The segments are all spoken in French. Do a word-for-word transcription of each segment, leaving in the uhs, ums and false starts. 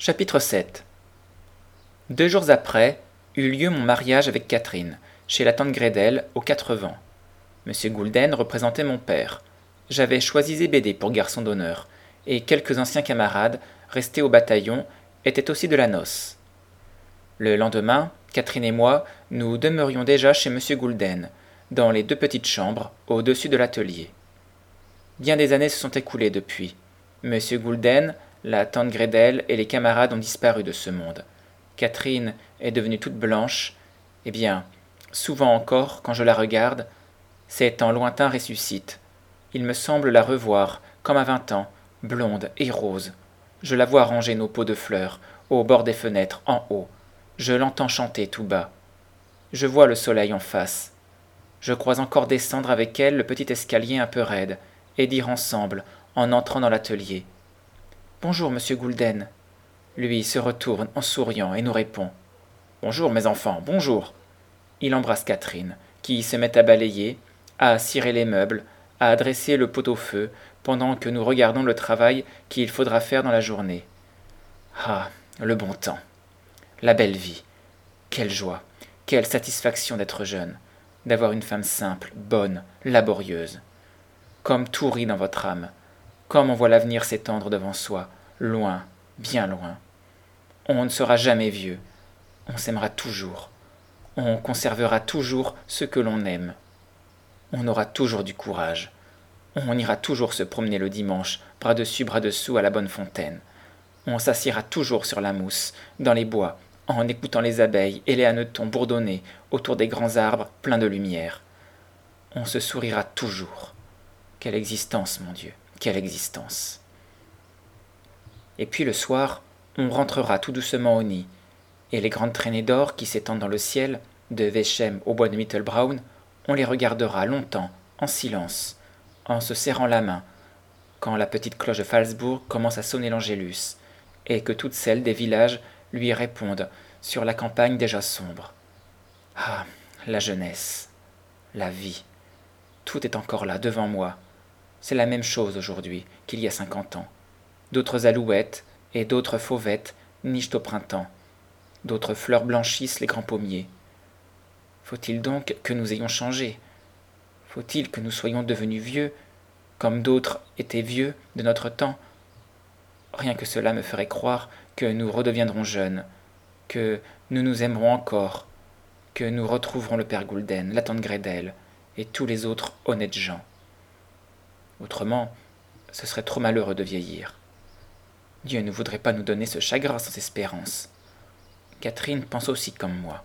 Chapitre sept. Deux jours après, eut lieu mon mariage avec Catherine, chez la tante Grédel, aux Quatre Vents. Monsieur Goulden représentait mon père. J'avais choisi Zébédée pour garçon d'honneur, et quelques anciens camarades, restés au bataillon, étaient aussi de la noce. Le lendemain, Catherine et moi, nous demeurions déjà chez monsieur Goulden, dans les deux petites chambres, au-dessus de l'atelier. Bien des années se sont écoulées depuis. Monsieur Goulden, la tante Grédel et les camarades ont disparu de ce monde. Catherine est devenue toute blanche. Eh bien, souvent encore, quand je la regarde, ces temps lointains ressuscitent. Il me semble la revoir, comme à vingt ans, blonde et rose. Je la vois ranger nos pots de fleurs, au bord des fenêtres, en haut. Je l'entends chanter tout bas. Je vois le soleil en face. Je crois encore descendre avec elle le petit escalier un peu raide, et dire ensemble, en entrant dans l'atelier: « Bonjour, monsieur Goulden. » Lui se retourne en souriant et nous répond: « Bonjour, mes enfants, bonjour. » Il embrasse Catherine, qui se met à balayer, à cirer les meubles, à dresser le pot-au-feu, pendant que nous regardons le travail qu'il faudra faire dans la journée. Ah, le bon temps, la belle vie. Quelle joie, quelle satisfaction d'être jeune, d'avoir une femme simple, bonne, laborieuse. Comme tout rit dans votre âme, comme on voit l'avenir s'étendre devant soi, loin, bien loin. On ne sera jamais vieux, on s'aimera toujours, on conservera toujours ce que l'on aime. On aura toujours du courage, on ira toujours se promener le dimanche, bras dessus, bras dessous à la bonne fontaine. On s'assiera toujours sur la mousse, dans les bois, en écoutant les abeilles et les hannetons bourdonner autour des grands arbres pleins de lumière. On se sourira toujours. Quelle existence, mon Dieu, quelle existence! Et puis le soir, on rentrera tout doucement au nid, et les grandes traînées d'or qui s'étendent dans le ciel, de Wechem au bois de Mittelbraun, on les regardera longtemps, en silence, en se serrant la main, quand la petite cloche de Phalsbourg commence à sonner l'Angélus, et que toutes celles des villages lui répondent sur la campagne déjà sombre. Ah, la jeunesse, la vie, tout est encore là devant moi. C'est la même chose aujourd'hui qu'il y a cinquante ans. D'autres alouettes et d'autres fauvettes nichent au printemps. D'autres fleurs blanchissent les grands pommiers. Faut-il donc que nous ayons changé? Faut-il que nous soyons devenus vieux, comme d'autres étaient vieux de notre temps? Rien que cela me ferait croire que nous redeviendrons jeunes, que nous nous aimerons encore, que nous retrouverons le père Goulden, la tante Grédel et tous les autres honnêtes gens. Autrement, ce serait trop malheureux de vieillir. Dieu ne voudrait pas nous donner ce chagrin sans espérance. Catherine pense aussi comme moi.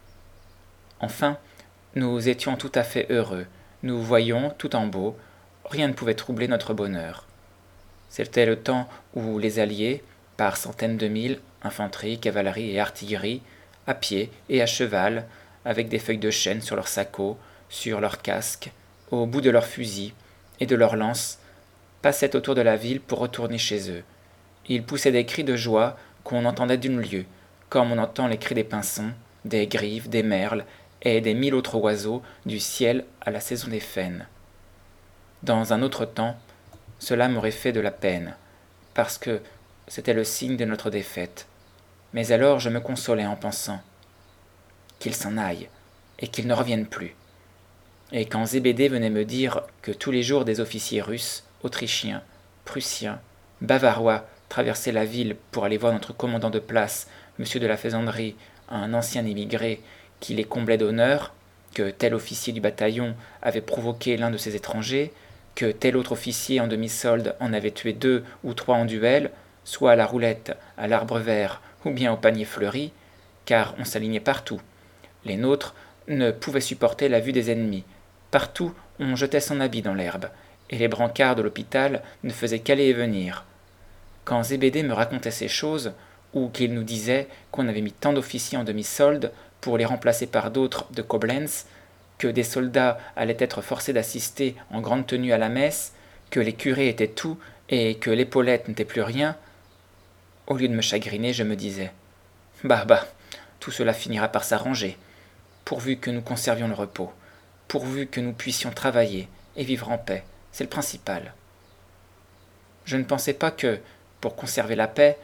Enfin, nous étions tout à fait heureux. Nous voyions tout en beau. Rien ne pouvait troubler notre bonheur. C'était le temps où les Alliés, par centaines de mille, infanterie, cavalerie et artillerie, à pied et à cheval, avec des feuilles de chêne sur leurs sacos, sur leurs casques, au bout de leurs fusils et de leurs lances, passaient autour de la ville pour retourner chez eux. Ils poussaient des cris de joie qu'on entendait d'une lieue, comme on entend les cris des pinsons, des grives, des merles et des mille autres oiseaux du ciel à la saison des faînes. Dans un autre temps, cela m'aurait fait de la peine, parce que c'était le signe de notre défaite. Mais alors je me consolais en pensant qu'ils s'en aillent et qu'ils ne reviennent plus. Et quand Zébédée venait me dire que tous les jours des officiers russes, autrichiens, prussiens, bavarois traversaient la ville pour aller voir notre commandant de place, monsieur de la Faisanderie, un ancien émigré, qui les comblait d'honneur, que tel officier du bataillon avait provoqué l'un de ces étrangers, que tel autre officier en demi-solde en avait tué deux ou trois en duel, soit à la roulette, à l'arbre vert, ou bien au panier fleuri, car on s'alignait partout. Les nôtres ne pouvaient supporter la vue des ennemis. Partout, on jetait son habit dans l'herbe, et les brancards de l'hôpital ne faisaient qu'aller et venir. Quand Zébédée me racontait ces choses, ou qu'il nous disait qu'on avait mis tant d'officiers en demi-solde pour les remplacer par d'autres de Koblenz, que des soldats allaient être forcés d'assister en grande tenue à la messe, que les curés étaient tout et que l'épaulette n'était plus rien, au lieu de me chagriner, je me disais « Bah, bah, tout cela finira par s'arranger, pourvu que nous conservions le repos, pourvu que nous puissions travailler et vivre en paix, c'est le principal. » Je ne pensais pas que, pour conserver la paix,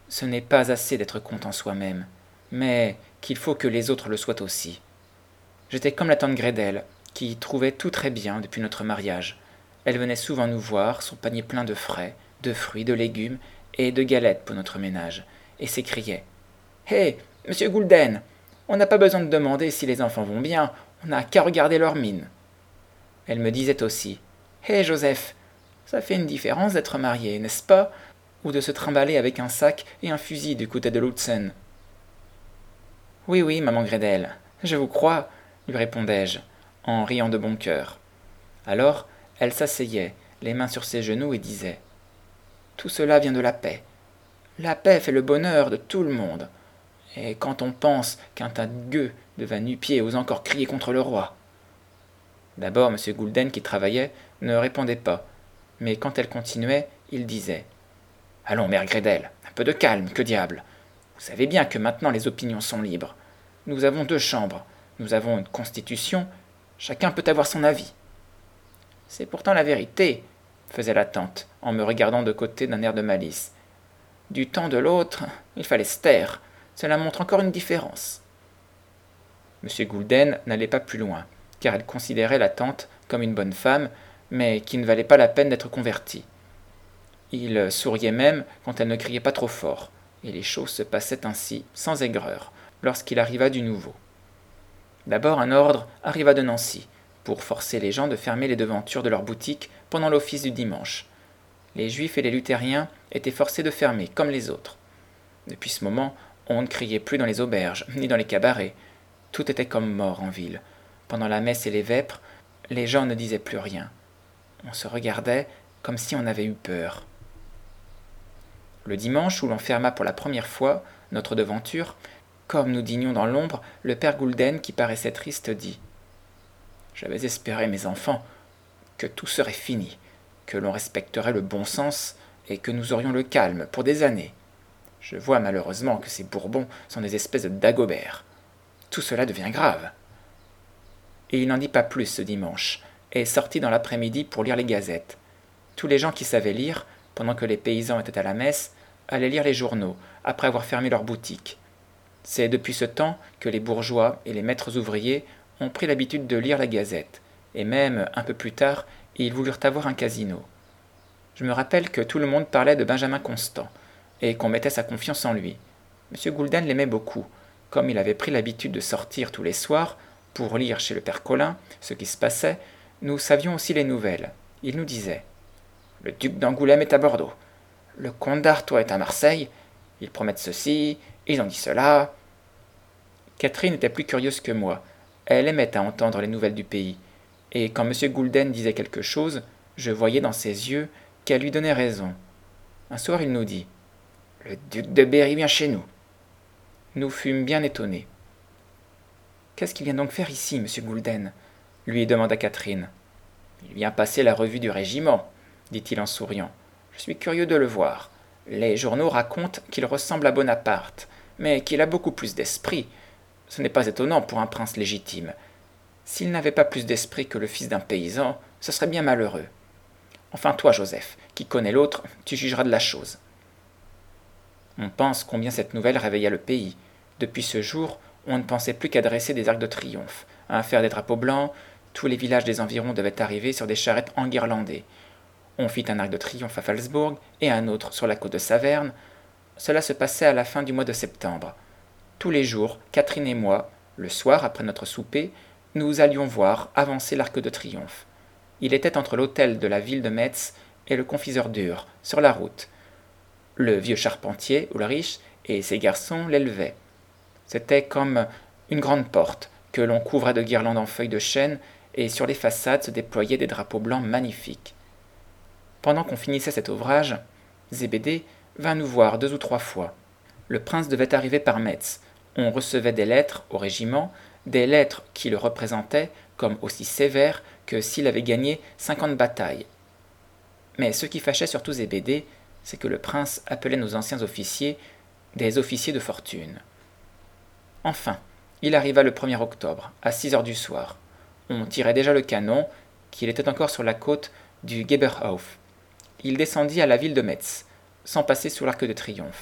Ce n'est pas assez d'être content soi-même, mais qu'il faut que les autres le soient aussi. J'étais comme la tante Grédel, qui trouvait tout très bien depuis notre mariage. Elle venait souvent nous voir, son panier plein de frais, de fruits, de légumes et de galettes pour notre ménage, et s'écriait « Hé, monsieur Goulden, on n'a pas besoin de demander si les enfants vont bien, on n'a qu'à regarder leur mine. » Elle me disait aussi « Hé, Joseph, ça fait une différence d'être marié, n'est-ce pas, ou de se trimballer avec un sac et un fusil du côté de Lutzen. »« Oui, oui, maman Grédel, je vous crois, » lui répondais-je, en riant de bon cœur. Alors, elle s'asseyait, les mains sur ses genoux, et disait « Tout cela vient de la paix. La paix fait le bonheur de tout le monde. Et quand on pense qu'un tas de gueux devant nu-pieds ose encore crier contre le roi. » D'abord, M. Goulden, qui travaillait, ne répondait pas, mais quand elle continuait, il disait « Allons, mère Grédel, un peu de calme, que diable. Vous savez bien que maintenant les opinions sont libres. Nous avons deux chambres, nous avons une constitution, chacun peut avoir son avis. » « C'est pourtant la vérité, » faisait la tante, en me regardant de côté d'un air de malice. « Du temps de l'autre, il fallait se taire, cela montre encore une différence. » M. Goulden n'allait pas plus loin, car elle considérait la tante comme une bonne femme, mais qui ne valait pas la peine d'être convertie. Il souriait même quand elle ne criait pas trop fort, et les choses se passaient ainsi, sans aigreur, lorsqu'il arriva du nouveau. D'abord un ordre arriva de Nancy, pour forcer les gens de fermer les devantures de leurs boutiques pendant l'office du dimanche. Les juifs et les luthériens étaient forcés de fermer, comme les autres. Depuis ce moment, on ne criait plus dans les auberges, ni dans les cabarets. Tout était comme mort en ville. Pendant la messe et les vêpres, les gens ne disaient plus rien. On se regardait comme si on avait eu peur. Le dimanche où l'on ferma pour la première fois notre devanture, comme nous dînions dans l'ombre, le père Goulden, qui paraissait triste, dit « J'avais espéré, mes enfants, que tout serait fini, que l'on respecterait le bon sens et que nous aurions le calme pour des années. Je vois malheureusement que ces Bourbons sont des espèces de Dagobert. Tout cela devient grave. » Et il n'en dit pas plus ce dimanche, et sortit dans l'après-midi pour lire les gazettes. Tous les gens qui savaient lire, pendant que les paysans étaient à la messe, allaient lire les journaux, après avoir fermé leurs boutiques. C'est depuis ce temps que les bourgeois et les maîtres ouvriers ont pris l'habitude de lire la gazette, et même, un peu plus tard, ils voulurent avoir un casino. Je me rappelle que tout le monde parlait de Benjamin Constant, et qu'on mettait sa confiance en lui. M. Goulden l'aimait beaucoup, comme il avait pris l'habitude de sortir tous les soirs pour lire chez le père Colin ce qui se passait. Nous savions aussi les nouvelles. Il nous disait « Le duc d'Angoulême est à Bordeaux. Le comte d'Artois est à Marseille. Ils promettent ceci, ils ont dit cela. » Catherine était plus curieuse que moi. Elle aimait à entendre les nouvelles du pays. Et quand M. Goulden disait quelque chose, je voyais dans ses yeux qu'elle lui donnait raison. Un soir, il nous dit « Le duc de Berry vient chez nous. » Nous fûmes bien étonnés. « Qu'est-ce qu'il vient donc faire ici, M. Goulden ?» lui demanda Catherine. « Il vient passer la revue du régiment, » dit-il en souriant. « Je suis curieux de le voir. Les journaux racontent qu'il ressemble à Bonaparte, mais qu'il a beaucoup plus d'esprit. Ce n'est pas étonnant pour un prince légitime. S'il n'avait pas plus d'esprit que le fils d'un paysan, ce serait bien malheureux. Enfin toi, Joseph, qui connais l'autre, tu jugeras de la chose. » On pense combien cette nouvelle réveilla le pays. Depuis ce jour, on ne pensait plus qu'à dresser des arcs de triomphe, à faire des drapeaux blancs. Tous les villages des environs devaient arriver sur des charrettes enguirlandées. On fit un arc de triomphe à Phalsbourg et un autre sur la côte de Saverne. Cela se passait à la fin du mois de septembre. Tous les jours, Catherine et moi, le soir après notre souper, nous allions voir avancer l'arc de triomphe. Il était entre l'hôtel de la ville de Metz et le confiseur d'Ur, sur la route. Le vieux charpentier, Ulrich, et ses garçons l'élevaient. C'était comme une grande porte que l'on couvrait de guirlandes en feuilles de chêne, et sur les façades se déployaient des drapeaux blancs magnifiques. Pendant qu'on finissait cet ouvrage, Zébédée vint nous voir deux ou trois fois. Le prince devait arriver par Metz. On recevait des lettres au régiment, des lettres qui le représentaient comme aussi sévère que s'il avait gagné cinquante batailles. Mais ce qui fâchait surtout Zébédée, c'est que le prince appelait nos anciens officiers des officiers de fortune. Enfin, il arriva le premier octobre, à six heures du soir. On tirait déjà le canon, qu'il était encore sur la côte du Geberhof. Il descendit à la ville de Metz, sans passer sous l'arc de triomphe.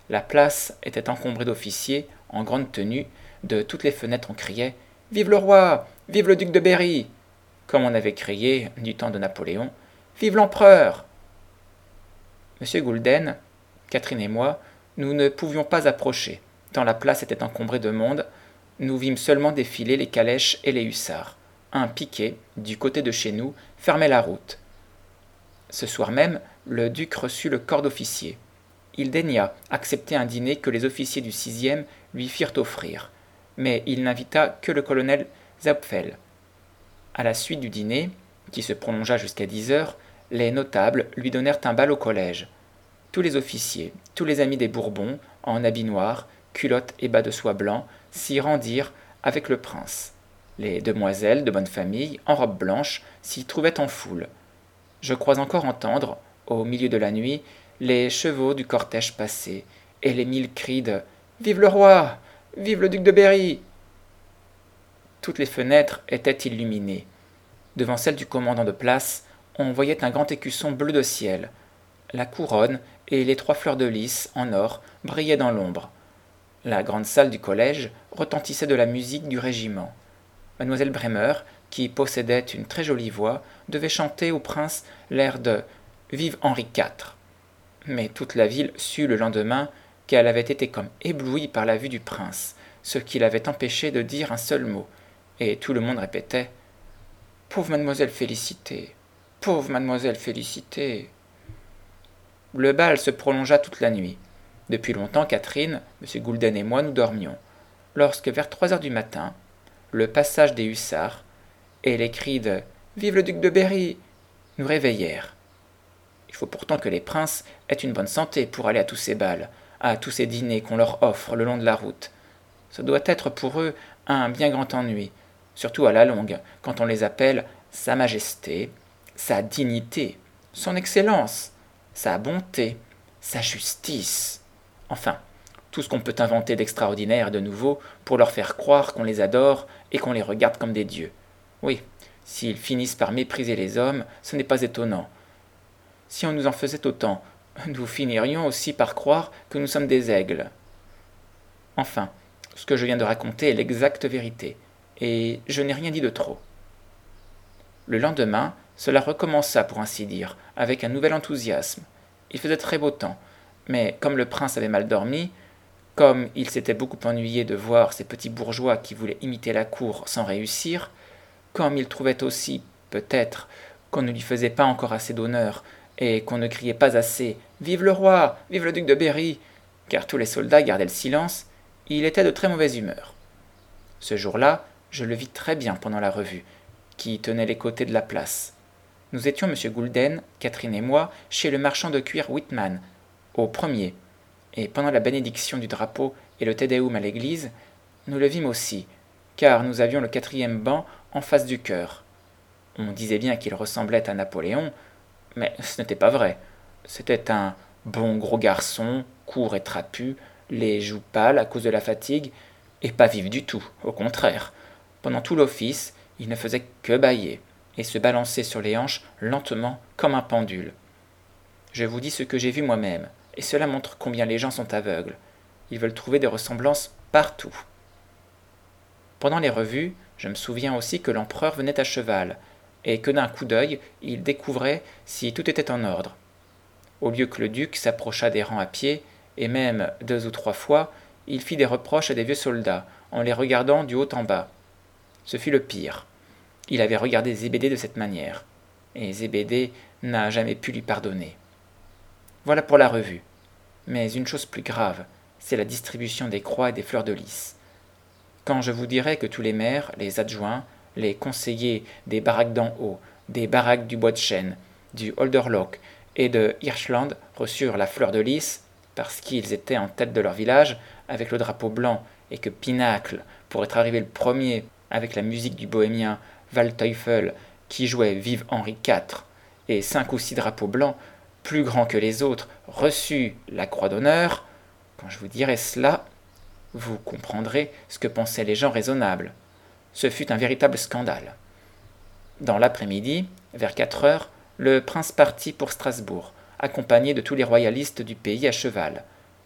La place était encombrée d'officiers, en grande tenue. De toutes les fenêtres on criait « Vive le roi! Vive le duc de Berry !» comme on avait crié, du temps de Napoléon, « Vive l'empereur !» Monsieur Goulden, Catherine et moi, nous ne pouvions pas approcher, tant la place était encombrée de monde. Nous vîmes seulement défiler les calèches et les hussards. Un piquet, du côté de chez nous, fermait la route. Ce soir même, le duc reçut le corps d'officier. Il daigna accepter un dîner que les officiers du sixième lui firent offrir, mais il n'invita que le colonel Zaupfel. À la suite du dîner, qui se prolongea jusqu'à dix heures, les notables lui donnèrent un bal au collège. Tous les officiers, tous les amis des Bourbons, en habits noirs, culottes et bas de soie blancs, s'y rendirent avec le prince. Les demoiselles de bonne famille, en robe blanche, s'y trouvaient en foule. Je crois encore entendre, au milieu de la nuit, les chevaux du cortège passer, et les mille cris de « Vive le roi! Vive le duc de Berry !» Toutes les fenêtres étaient illuminées. Devant celle du commandant de place, on voyait un grand écusson bleu de ciel. La couronne et les trois fleurs de lys en or brillaient dans l'ombre. La grande salle du collège retentissait de la musique du régiment. Mademoiselle Bremer, qui possédait une très jolie voix, devait chanter au prince l'air de « Vive Henri quatre ». Mais toute la ville sut le lendemain qu'elle avait été comme éblouie par la vue du prince, ce qui l'avait empêchée de dire un seul mot, et tout le monde répétait « Pauvre mademoiselle Félicité, pauvre mademoiselle Félicité ». Le bal se prolongea toute la nuit. Depuis longtemps, Catherine, M. Goulden et moi nous dormions, lorsque vers trois heures du matin, le passage des hussards et les cris de « Vive le duc de Berry !» nous réveillèrent. Il faut pourtant que les princes aient une bonne santé pour aller à tous ces bals, à tous ces dîners qu'on leur offre le long de la route. Ce doit être pour eux un bien grand ennui, surtout à la longue, quand on les appelle « Sa Majesté »,« Sa dignité »,« Son Excellence », « Sa bonté »,« Sa justice », enfin, tout ce qu'on peut inventer d'extraordinaire et de nouveau pour leur faire croire qu'on les adore et qu'on les regarde comme des dieux. Oui, s'ils finissent par mépriser les hommes, ce n'est pas étonnant. Si on nous en faisait autant, nous finirions aussi par croire que nous sommes des aigles. Enfin, ce que je viens de raconter est l'exacte vérité, et je n'ai rien dit de trop. Le lendemain, cela recommença pour ainsi dire, avec un nouvel enthousiasme. Il faisait très beau temps, mais comme le prince avait mal dormi, comme il s'était beaucoup ennuyé de voir ces petits bourgeois qui voulaient imiter la cour sans réussir, comme il trouvait aussi, peut-être, qu'on ne lui faisait pas encore assez d'honneur, et qu'on ne criait pas assez « Vive le roi! Vive le duc de Berry !» car tous les soldats gardaient le silence, il était de très mauvaise humeur. Ce jour-là, je le vis très bien pendant la revue, qui tenait les côtés de la place. Nous étions M. Goulden, Catherine et moi, chez le marchand de cuir Whitman, au premier, et pendant la bénédiction du drapeau et le Te Deum à l'église, nous le vîmes aussi, car nous avions le quatrième banc en face du chœur. On disait bien qu'il ressemblait à Napoléon, mais ce n'était pas vrai. C'était un bon gros garçon, court et trapu, les joues pâles à cause de la fatigue, et pas vif du tout, au contraire. Pendant tout l'office, il ne faisait que bâiller, et se balancer sur les hanches lentement comme un pendule. Je vous dis ce que j'ai vu moi-même, et cela montre combien les gens sont aveugles. Ils veulent trouver des ressemblances partout. Pendant les revues, je me souviens aussi que l'empereur venait à cheval, et que d'un coup d'œil, il découvrait si tout était en ordre. Au lieu que le duc s'approchât des rangs à pied, et même deux ou trois fois, il fit des reproches à des vieux soldats, en les regardant du haut en bas. Ce fut le pire. Il avait regardé Zébédée de cette manière, et Zébédée n'a jamais pu lui pardonner. Voilà pour la revue. Mais une chose plus grave, c'est la distribution des croix et des fleurs de lys. Quand je vous dirai que tous les maires, les adjoints, les conseillers des baraques d'en haut, des baraques du Bois de Chêne, du Holderloch et de Hirschland reçurent la fleur de lys, parce qu'ils étaient en tête de leur village, avec le drapeau blanc, et que Pinacle, pour être arrivé le premier avec la musique du bohémien Waldteufel, qui jouait Vive Henri quatre, et cinq ou six drapeaux blancs, plus grands que les autres, reçut la croix d'honneur, quand je vous dirai cela, vous comprendrez ce que pensaient les gens raisonnables. Ce fut un véritable scandale. Dans l'après-midi, vers quatre heures, le prince partit pour Strasbourg, accompagné de tous les royalistes du pays à cheval.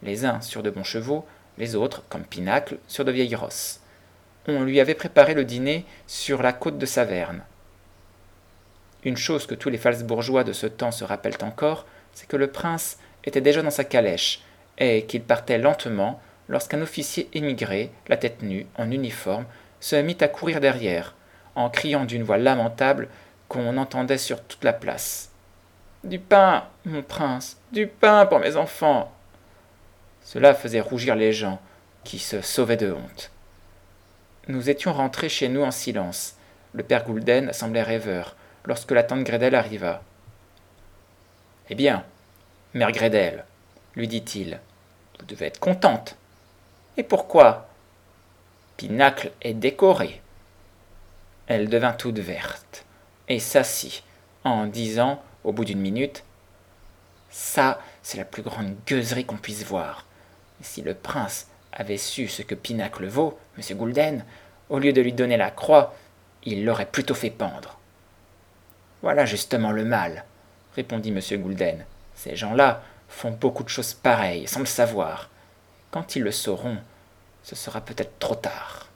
les uns sur de bons chevaux, les autres, comme Pinacle, sur de vieilles rosses. On lui avait préparé le dîner sur la côte de Saverne. Une chose que tous les Phalsbourgeois de ce temps se rappellent encore, c'est que le prince était déjà dans sa calèche, et qu'il partait lentement lorsqu'un officier émigré, la tête nue, en uniforme, se mit à courir derrière, en criant d'une voix lamentable qu'on entendait sur toute la place. « Du pain, mon prince, du pain pour mes enfants !» Cela faisait rougir les gens, qui se sauvaient de honte. Nous étions rentrés chez nous en silence. Le père Goulden semblait rêveur, lorsque la tante Grédel arriva. « Eh bien, mère Grédel, lui dit-il, vous devez être contente. Et pourquoi ? Pinacle est décoré. » Elle devint toute verte, et s'assit, en disant, au bout d'une minute, « Ça, c'est la plus grande gueuserie qu'on puisse voir. Et si le prince avait su ce que Pinacle vaut, monsieur Goulden, au lieu de lui donner la croix, il l'aurait plutôt fait pendre. » « Voilà justement le mal, répondit monsieur Goulden. Ces gens-là font beaucoup de choses pareilles, sans le savoir. Quand ils le sauront, ce sera peut-être trop tard.